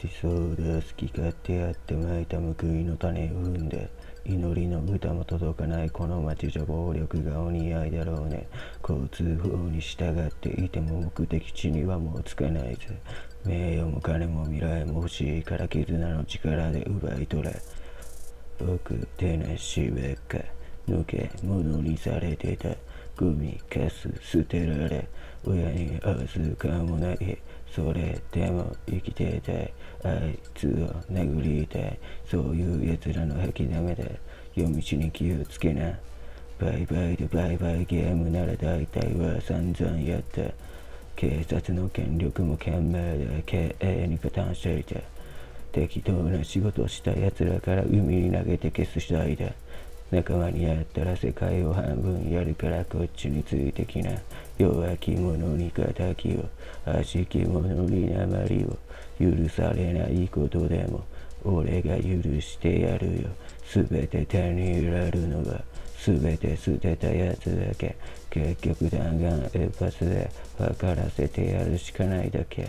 そうだ、好き勝手やってまいた報いの種を踏んで、祈りの歌も届かないこの街じゃ暴力がお似合いだろうね。交通法に従っていても目的地にはもう着かないぜ。名誉も金も未来も欲しいから絆の力で奪い取れ。僕、手なしべか抜け物にされてた。ゴミかす捨てられ、親に預かもない。それでも生きてたい。あいつを殴りたい。そういう奴らの吐きだめで夜道に気をつけな。バイバイでバイバイゲームなら大体は散々やった。警察の権力も懸命で経営に加担していた。適当な仕事をした奴らから海に投げて消す次第だ。仲間に会ったら世界を半分やるからこっちについてきな。弱き者に敵を、悪しき者に鉛を。許されないことでも俺が許してやるよ。すべて手に入れるのはすべて捨てたやつだけ。結局弾丸一発で分からせてやるしかないだけ。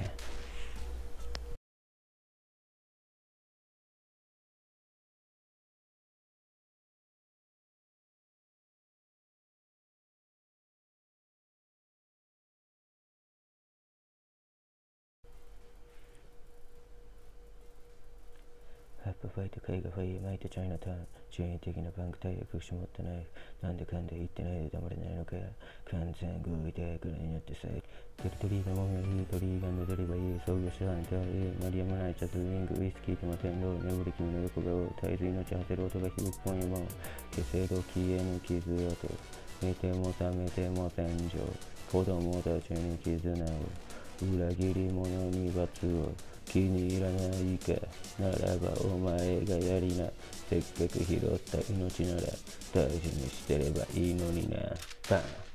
ハッパファイト、絵画ファイヤー、マイト、チャイナタウン、人為的なパンクタイヤ、隠し持ったナイフ、なんでかんで言ってないで黙れないのか、完全合意でぐらいになってさ、テリトリーのもみをいい、トリーガンドデリバリー、創業手段であり、マリアムナイチャズウィング、ウイスキーとマテンロー、眠り君の横顔、絶えず命果てる音が響く今夜も、消せど消えぬ傷跡、見ても覚めても天井、子供たちに絆を、裏切り者に罰を、気に入らないかならばお前がやりな。せっかく拾った命なら大事にしてればいいのにな。バン。